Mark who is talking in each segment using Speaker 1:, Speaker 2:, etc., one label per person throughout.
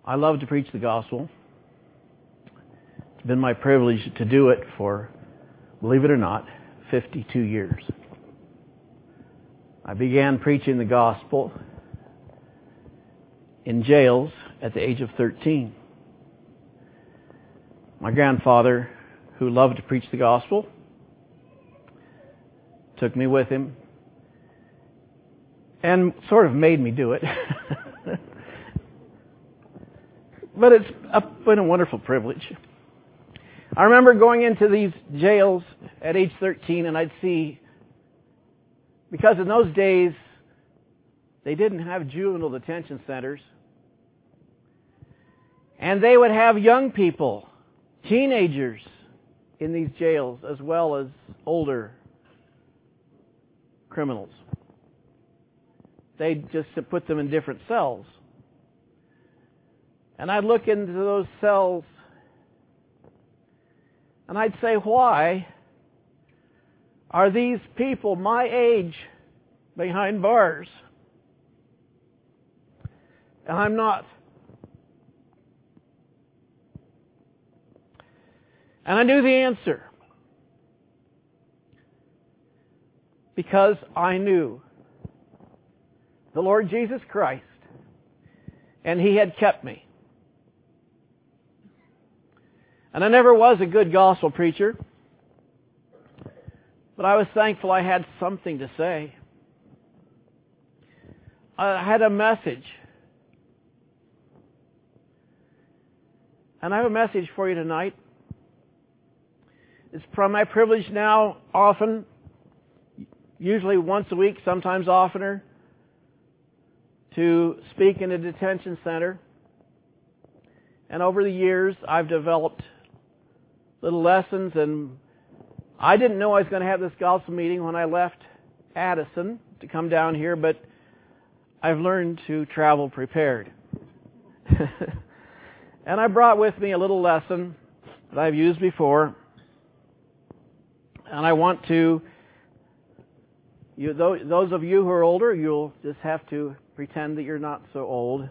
Speaker 1: I love to preach the gospel. It's been my privilege to do it for, believe it or not, 52 years. I began preaching the gospel in jails at the age of 13. My grandfather, who loved to preach the gospel, took me with him and sort of made me do it. But it's been a wonderful privilege. I remember going into these jails at age 13 and I'd see, because in those days they didn't have juvenile detention centers, and they would have young people, teenagers, in these jails as well as older criminals. They just put them in different cells. And I'd look into those cells and I'd say, why are these people my age behind bars and I'm not? And I knew the answer. Because I knew the Lord Jesus Christ, and He had kept me. And I never was a good gospel preacher, but I was thankful I had something to say. I had a message. And I have a message for you tonight. It's from my privilege now, often, usually once a week, sometimes oftener, to speak in a detention center. And over the years, I've developed little lessons, and I didn't know I was going to have this gospel meeting when I left Addison to come down here, but I've learned to travel prepared. And I brought with me a little lesson that I've used before, and I want to, those of you who are older, you'll just have to pretend that you're not so old.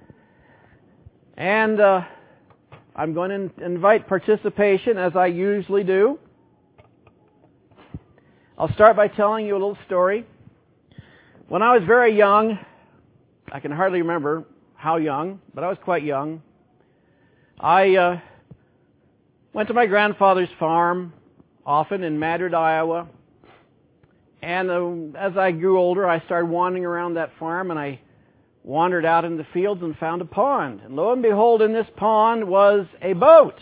Speaker 1: And I'm going to invite participation, as I usually do. I'll start by telling you a little story. When I was very young, I can hardly remember how young, but I was quite young. I went to my grandfather's farm, often in Madrid, Iowa. And as I grew older, I started wandering around that farm, and I wandered out in the fields and found a pond. And lo and behold, in this pond was a boat.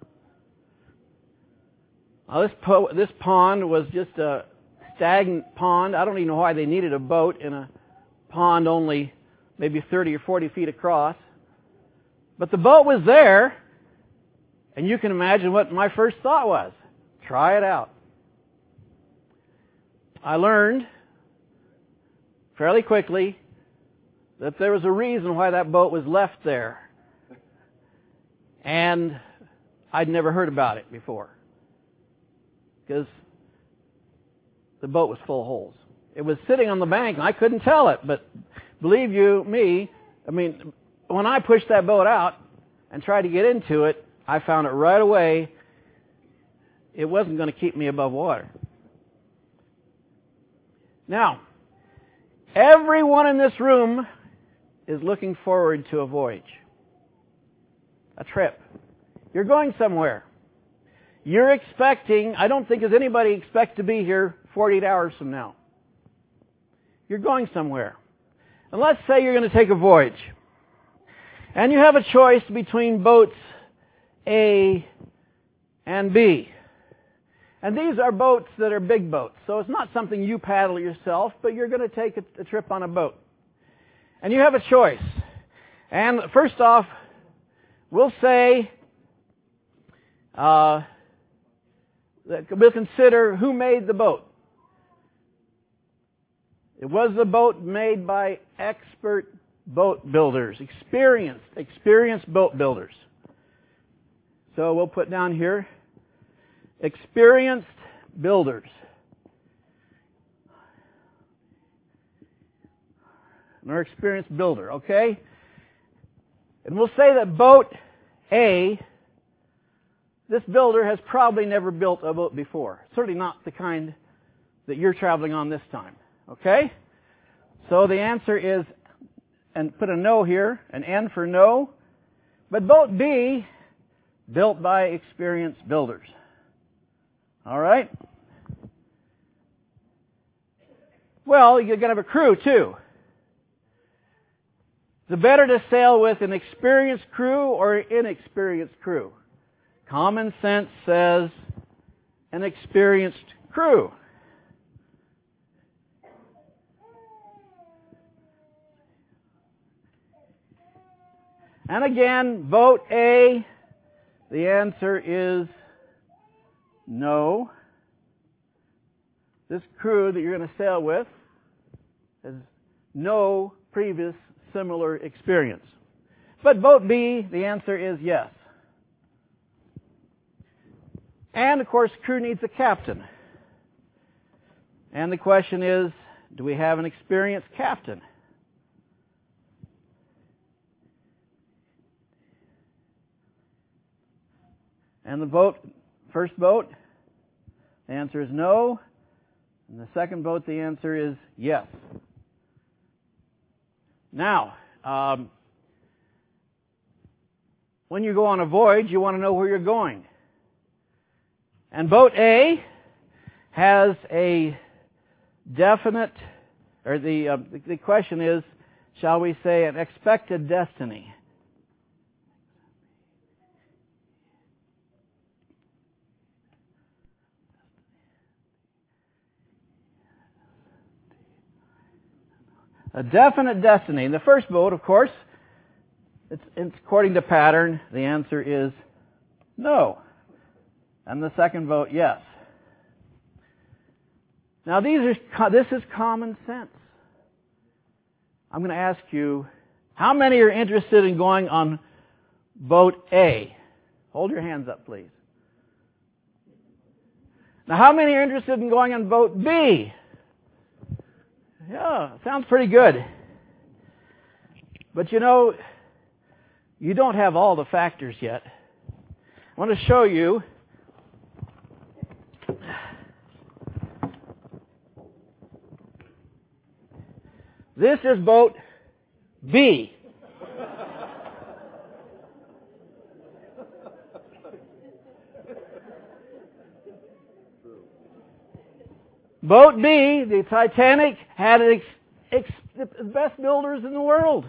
Speaker 1: Now, this pond was just a stagnant pond. I don't even know why they needed a boat in a pond only maybe 30 or 40 feet across. But the boat was there, and you can imagine what my first thought was. Try it out. I learned fairly quickly that there was a reason why that boat was left there. And I'd never heard about it before. Because the boat was full of holes. It was sitting on the bank, and I couldn't tell it. But believe you me, when I pushed that boat out and tried to get into it, I found it right away. It wasn't going to keep me above water. Now, everyone in this room is looking forward to a voyage, a trip. You're going somewhere. You're expecting, I don't think anybody expects to be here 48 hours from now. You're going somewhere. And let's say you're going to take a voyage. And you have a choice between boats A and B. And these are boats that are big boats. So it's not something you paddle yourself, but you're going to take a trip on a boat. And you have a choice. And first off, we'll say, we'll consider who made the boat. It was a boat made by expert boat builders, experienced boat builders. So we'll put down here, experienced builders. Or experienced builder, okay? And we'll say that boat A, this builder has probably never built a boat before. Certainly not the kind that you're traveling on this time. Okay? So the answer is, and put a no here, an N for no. But boat B, built by experienced builders. All right? Well, you're going to have a crew too. Is it better to sail with an experienced crew or an inexperienced crew? Common sense says an experienced crew. And again, boat A, the answer is no. This crew that you're going to sail with has no previous similar experience. But boat B, the answer is yes. And of course, crew needs a captain. And the question is, do we have an experienced captain? And the boat, first boat, the answer is no. And the second boat, the answer is yes. Now, when you go on a voyage, you want to know where you're going. And boat A has a definite, or the question is, shall we say, an expected destiny. A definite destiny. In the first boat, of course, it's according to pattern. The answer is no. And the second boat, yes. Now this is common sense. I'm going to ask you, how many are interested in going on boat A? Hold your hands up, please. Now how many are interested in going on boat B? Yeah, sounds pretty good. But you know, you don't have all the factors yet. I want to show you this is boat B. Boat B, the Titanic, had the best builders in the world.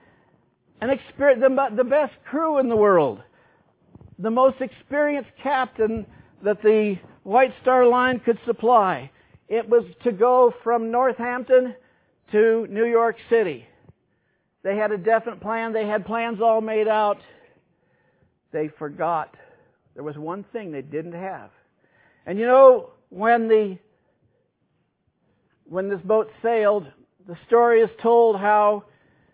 Speaker 1: The best crew in the world. The most experienced captain that the White Star Line could supply. It was to go from Northampton to New York City. They had a definite plan. They had plans all made out. They forgot. There was one thing they didn't have. And you know, when this boat sailed, the story is told how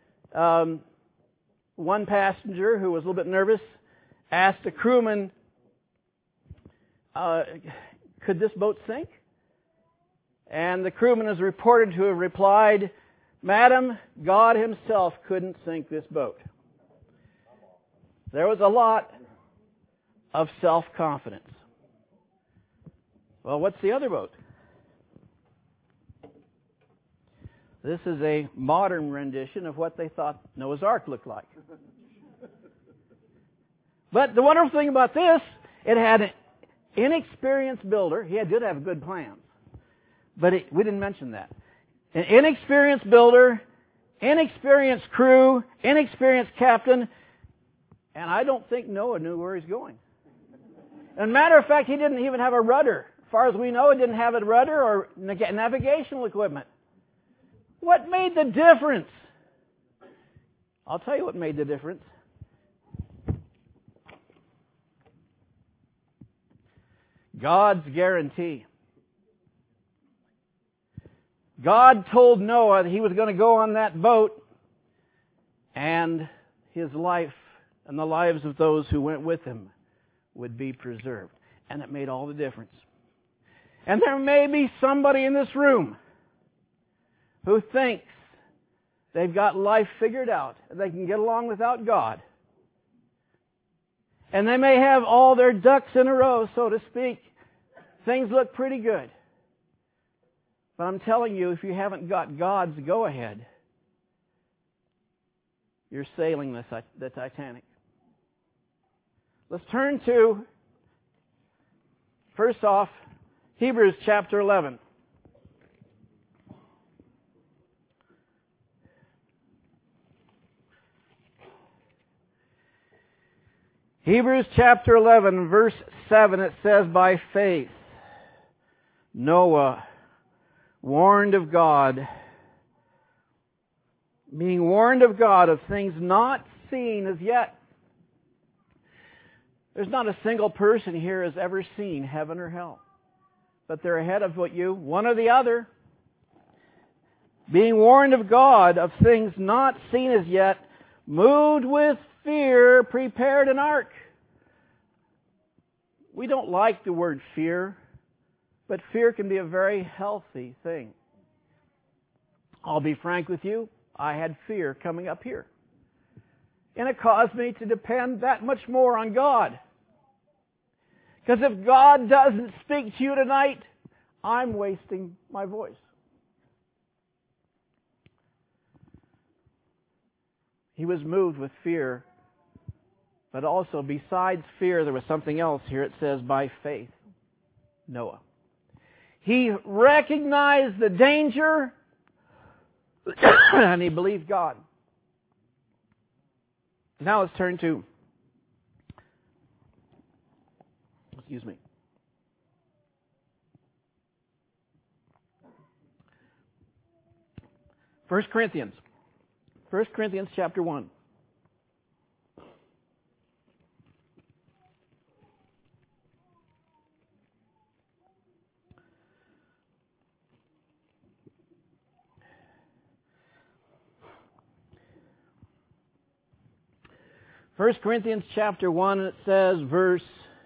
Speaker 1: one passenger who was a little bit nervous asked a crewman, could this boat sink? And the crewman is reported to have replied, Madam, God himself couldn't sink this boat. There was a lot of self-confidence. Well, what's the other boat? This is a modern rendition of what they thought Noah's Ark looked like. But the wonderful thing about this, it had an inexperienced builder. He did have good plans. But we didn't mention that. An inexperienced builder, inexperienced crew, inexperienced captain, and I don't think Noah knew where he's going. As a matter of fact, he didn't even have a rudder. As far as we know, he didn't have a rudder or navigational equipment. What made the difference? I'll tell you what made the difference. God's guarantee. God told Noah that he was going to go on that boat and his life and the lives of those who went with him would be preserved. And it made all the difference. And there may be somebody in this room who thinks they've got life figured out and they can get along without God. And they may have all their ducks in a row, so to speak. Things look pretty good. But I'm telling you, if you haven't got God's go-ahead, you're sailing the Titanic. Let's turn to, first off, Hebrews chapter 11. Hebrews chapter 11, verse 7, it says, by faith, Noah, warned of God, being warned of God of things not seen as yet. There's not a single person here has ever seen heaven or hell. But they're ahead of one or the other. Being warned of God of things not seen as yet, moved with fear, prepared an ark. We don't like the word fear, but fear can be a very healthy thing. I'll be frank with you, I had fear coming up here. And it caused me to depend that much more on God. Because if God doesn't speak to you tonight, I'm wasting my voice. He was moved with fear. But also, besides fear, there was something else here. It says, by faith, Noah. He recognized the danger, and he believed God. Now let's turn to, 1 Corinthians. 1 Corinthians chapter 1. 1 Corinthians chapter 1, it says, verse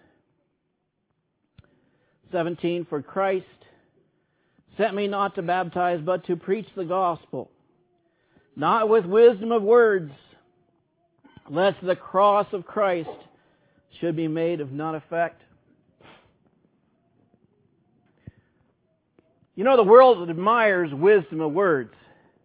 Speaker 1: 17, for Christ sent me not to baptize, but to preach the gospel, not with wisdom of words, lest the cross of Christ should be made of none effect. You know, the world admires wisdom of words.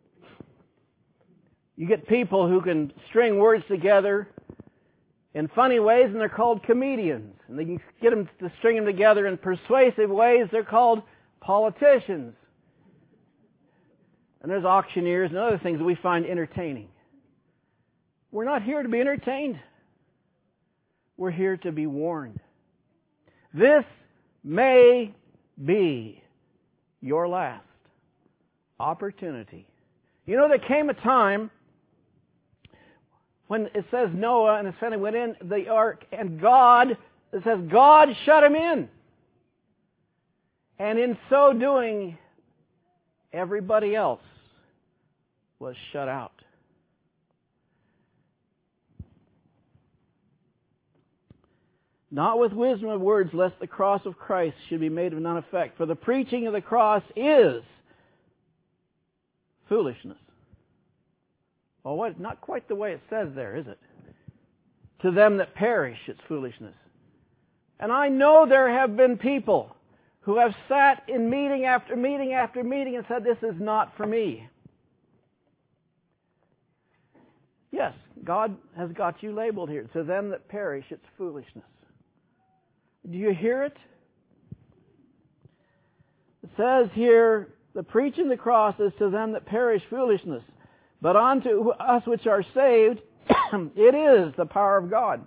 Speaker 1: You get people who can string words together in funny ways, and they're called comedians. And they can get them to string them together in persuasive ways. They're called politicians. And there's auctioneers and other things that we find entertaining. We're not here to be entertained. We're here to be warned. This may be your last opportunity. You know, there came a time when it says Noah and his family went in the ark, and it says God shut him in. And in so doing, everybody else was shut out. Not with wisdom of words, lest the cross of Christ should be made of none effect. For the preaching of the cross is foolishness. Well, what? Not quite the way it says there, is it? To them that perish, it's foolishness. And I know there have been people who have sat in meeting after meeting after meeting and said, this is not for me. Yes, God has got you labeled here. To them that perish, it's foolishness. Do you hear it? It says here, the preaching of the cross is to them that perish foolishness. But unto us which are saved, it is the power of God.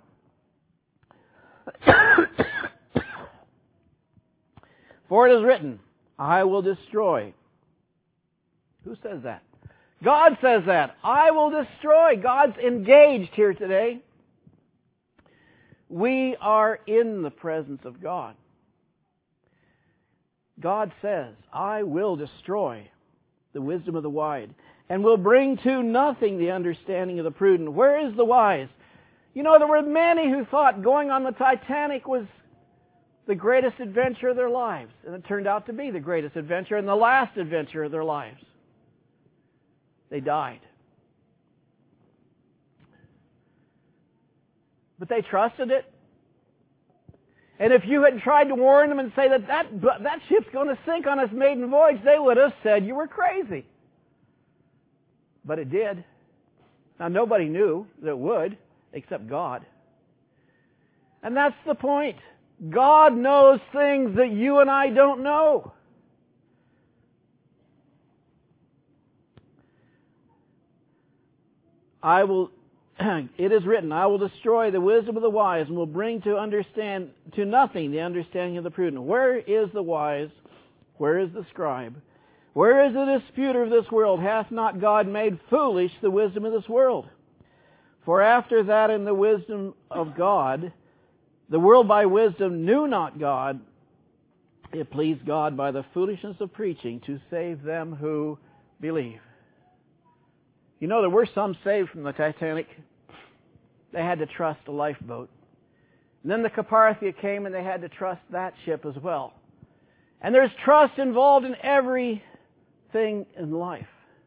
Speaker 1: For it is written, I will destroy. Who says that? God says that. I will destroy. God's engaged here today. We are in the presence of God. God says, I will destroy the wisdom of the wise, and will bring to nothing the understanding of the prudent. Where is the wise? You know, there were many who thought going on the Titanic was the greatest adventure of their lives. And it turned out to be the greatest adventure and the last adventure of their lives. They died. But they trusted it. And if you had tried to warn them and say that ship's going to sink on its maiden voyage, they would have said you were crazy. But it did. Now, nobody knew that it would, except God. And that's the point. God knows things that you and I don't know. It is written, I will destroy the wisdom of the wise and will bring to nothing the understanding of the prudent. Where is the wise? Where is the scribe? Where is the disputer of this world? Hath not God made foolish the wisdom of this world? For after that in the wisdom of God, the world by wisdom knew not God. It pleased God by the foolishness of preaching to save them who believe. You know, there were some saved from the Titanic. They had to trust a lifeboat. And then the Carpathia came and they had to trust that ship as well. And there's trust involved in everything in life.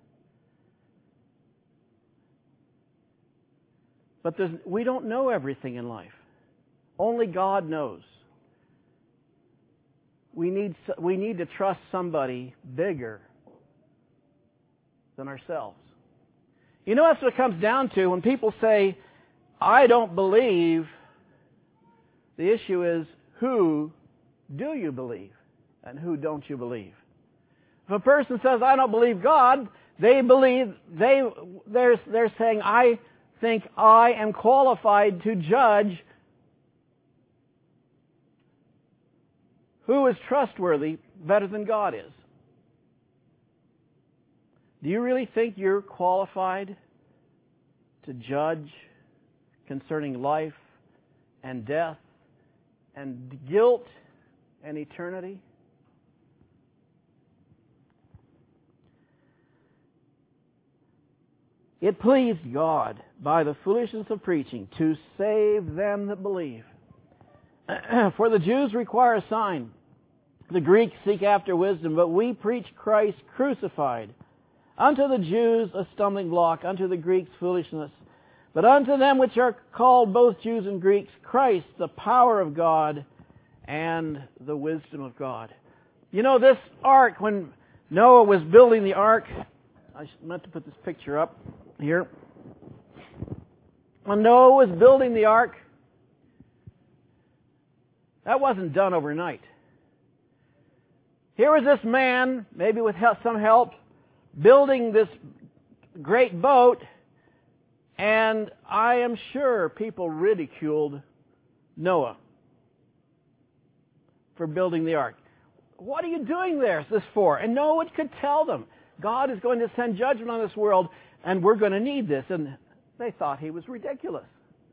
Speaker 1: But we don't know everything in life. Only God knows. We need to trust somebody bigger than ourselves. You know, that's what it comes down to. When people say, I don't believe, the issue is, who do you believe? And who don't you believe? If a person says, I don't believe God, they're saying, I think I am qualified to judge who is trustworthy better than God is. Do you really think you're qualified to judge concerning life and death and guilt and eternity? It pleased God by the foolishness of preaching to save them that believe. For the Jews require a sign. The Greeks seek after wisdom, but we preach Christ crucified. Unto the Jews a stumbling block, unto the Greeks foolishness. But unto them which are called both Jews and Greeks, Christ, the power of God and the wisdom of God. You know, this ark, when Noah was building the ark, I meant to put this picture up here. When Noah was building the ark, that wasn't done overnight. Here was this man, maybe with some help, building this great boat, and I am sure people ridiculed Noah for building the ark. What are you doing this for? And Noah could tell them, God is going to send judgment on this world, and we're going to need this. And they thought he was ridiculous.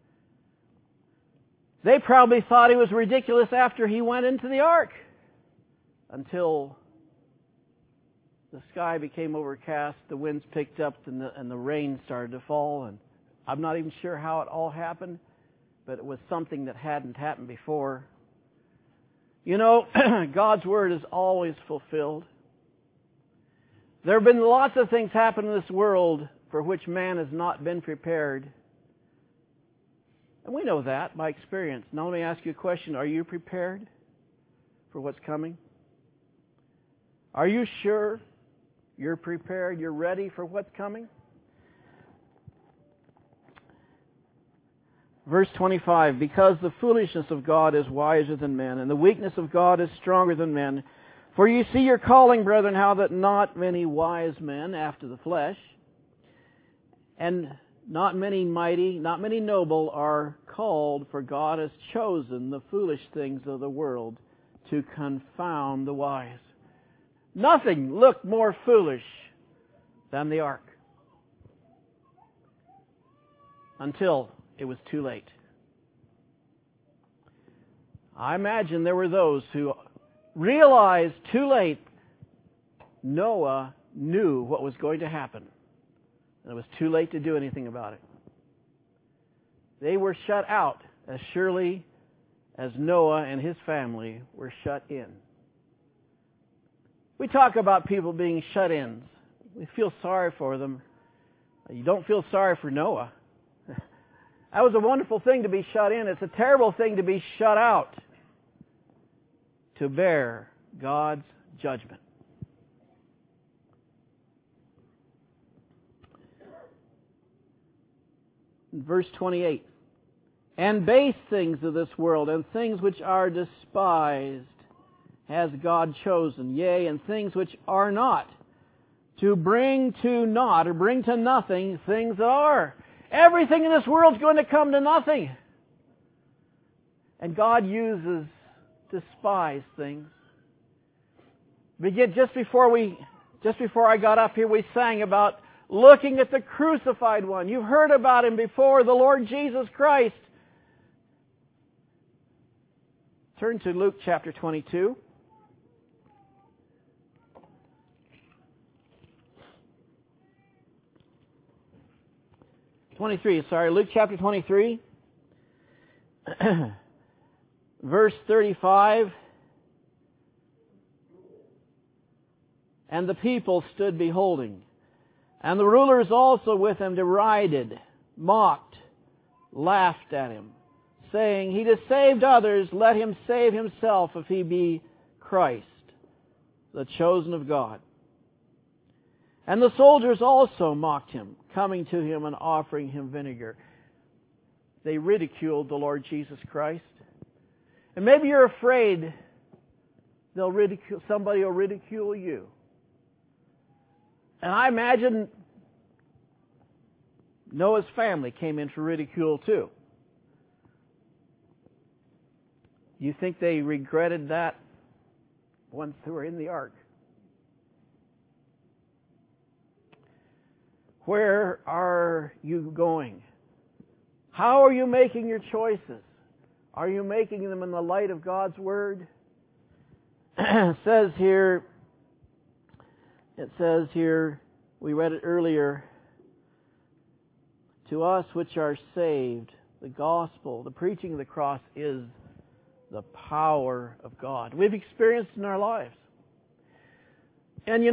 Speaker 1: They probably thought he was ridiculous after he went into the ark, until the sky became overcast, the winds picked up, and the rain started to fall. And I'm not even sure how it all happened, but it was something that hadn't happened before. You know, God's Word is always fulfilled. There have been lots of things happen in this world for which man has not been prepared. And we know that by experience. Now let me ask you a question. Are you prepared for what's coming? Are you sure you're prepared, you're ready for what's coming? Verse 25, because the foolishness of God is wiser than men, and the weakness of God is stronger than men. For you see your calling, brethren, how that not many wise men after the flesh, and not many mighty, not many noble are called, for God has chosen the foolish things of the world to confound the wise. Nothing looked more foolish than the ark, until it was too late. I imagine there were those who realized too late Noah knew what was going to happen, and it was too late to do anything about it. They were shut out as surely as Noah and his family were shut in. We talk about people being shut-ins. We feel sorry for them. You don't feel sorry for Noah. That was a wonderful thing to be shut in. It's a terrible thing to be shut out. to bear God's judgment. Verse 28. And base things of this world, and things which are despised, has God chosen, yea, and things which are not, to bring to naught, or bring to nothing, things that are. Everything in this world is going to come to nothing. And God uses despised things. Just before I got up here, we sang about looking at the crucified one. You've heard about Him before, the Lord Jesus Christ. Turn to Luke chapter 22. Luke chapter 23, verse 35. And the people stood beholding, and the rulers also with him derided, mocked, laughed at him, saying, He has saved others, let him save himself if he be Christ, the chosen of God. And the soldiers also mocked him, coming to him and offering him vinegar. They ridiculed the Lord Jesus Christ. And maybe you're afraid somebody will ridicule you. And I imagine Noah's family came into ridicule too. You think they regretted that once they were in the ark? Where are you going? How are you making your choices? Are you making them in the light of God's Word? It says here, we read it earlier, to us which are saved, the gospel, the preaching of the cross is the power of God. We've experienced in our lives. And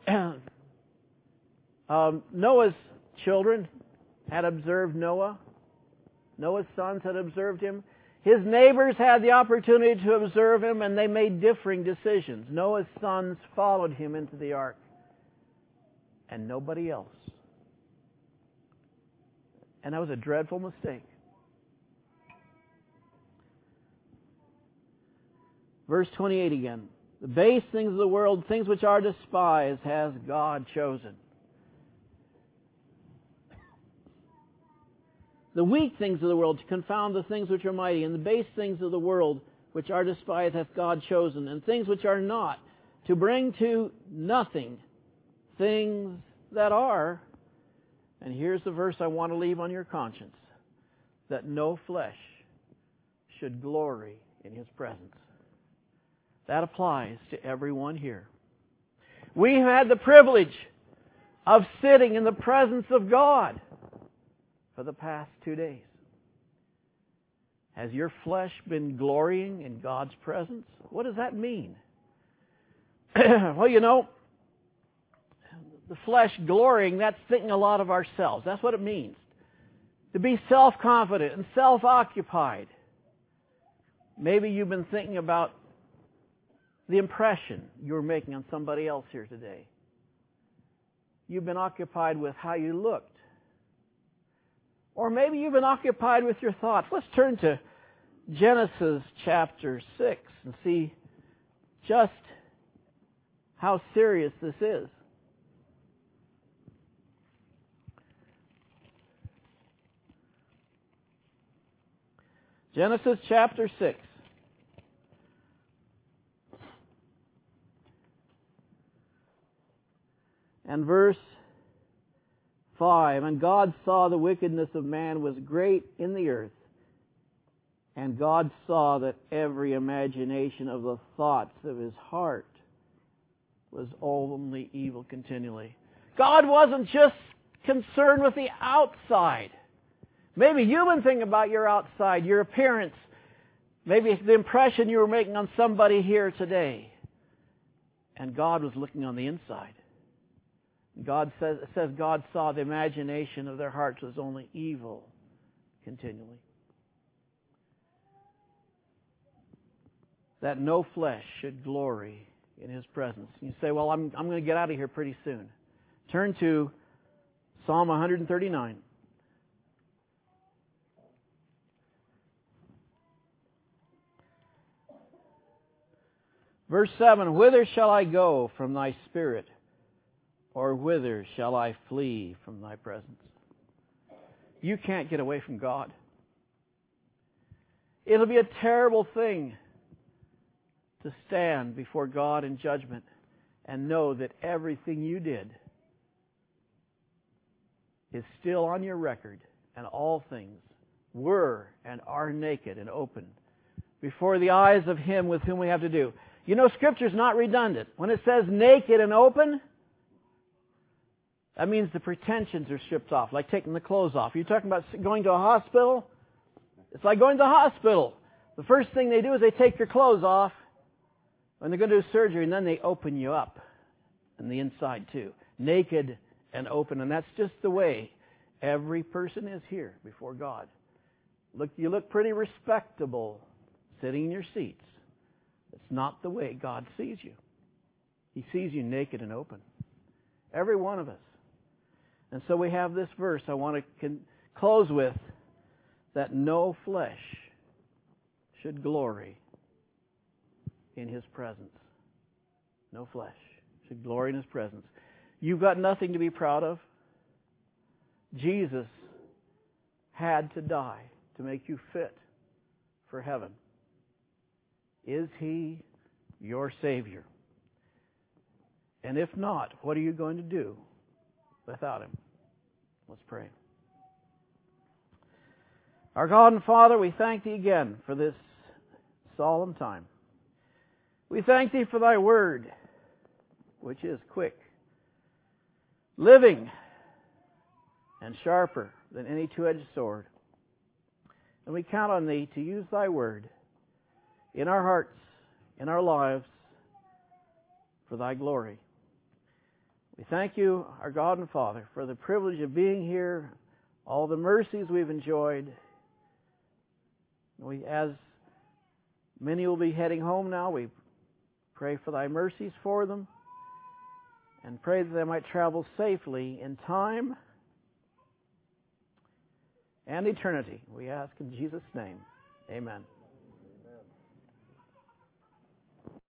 Speaker 1: Noah's children had observed Noah. Noah's sons had observed him. His neighbors had the opportunity to observe him, and they made differing decisions. Noah's sons followed him into the ark, and nobody else. And that was a dreadful mistake. Verse 28 again. The base things of the world, things which are despised, has God chosen. The weak things of the world to confound the things which are mighty, and the base things of the world which are despised hath God chosen, and things which are not, to bring to nothing things that are. And here's the verse I want to leave on your conscience, that no flesh should glory in His presence. That applies to everyone here. We have had the privilege of sitting in the presence of God for the past 2 days. Has your flesh been glorying in God's presence? What does that mean? Well, the flesh glorying, that's thinking a lot of ourselves. That's what it means. To be self-confident and self-occupied. Maybe you've been thinking about the impression you're making on somebody else here today. You've been occupied with how you looked. Or maybe you've been occupied with your thoughts. Let's turn to Genesis chapter 6 and see just how serious this is. Genesis chapter 6. And verse 5. And God saw the wickedness of man was great in the earth, and God saw that every imagination of the thoughts of his heart was only evil continually. God wasn't just concerned with the outside. Maybe you've been thinking about your outside, your appearance, maybe the impression you were making on somebody here today. And God was looking on the inside. It says God saw the imagination of their hearts was only evil continually. that no flesh should glory in His presence. You say, well, I'm going to get out of here pretty soon. Turn to Psalm 139. Verse 7, whither shall I go from Thy Spirit, or whither shall I flee from Thy presence? You can't get away from God. It'll be a terrible thing to stand before God in judgment and know that everything you did is still on your record, and all things were and are naked and open before the eyes of Him with whom we have to do. You know, Scripture's not redundant. When it says naked and open, that means the pretensions are stripped off, like taking the clothes off. You're talking about going to a hospital? It's like going to the hospital. The first thing they do is they take your clothes off when they're going to do surgery, and then they open you up on the inside too. Naked and open, and that's just the way every person is here before God. You look pretty respectable sitting in your seats. It's not the way God sees you. He sees you naked and open. Every one of us. And so we have this verse I want to close with, that no flesh should glory in His presence. No flesh should glory in His presence. You've got nothing to be proud of. Jesus had to die to make you fit for heaven. Is He your Savior? And if not, what are you going to do without Him? Let's pray. Our God and Father, we thank Thee again for this solemn time. We thank Thee for Thy Word, which is quick, living, and sharper than any two-edged sword. And we count on Thee to use Thy Word in our hearts, in our lives, for Thy glory. We thank You, our God and Father, for the privilege of being here, all the mercies we've enjoyed. As many will be heading home now, we pray for Thy mercies for them, and pray that they might travel safely in time and eternity. We ask in Jesus' name. Amen.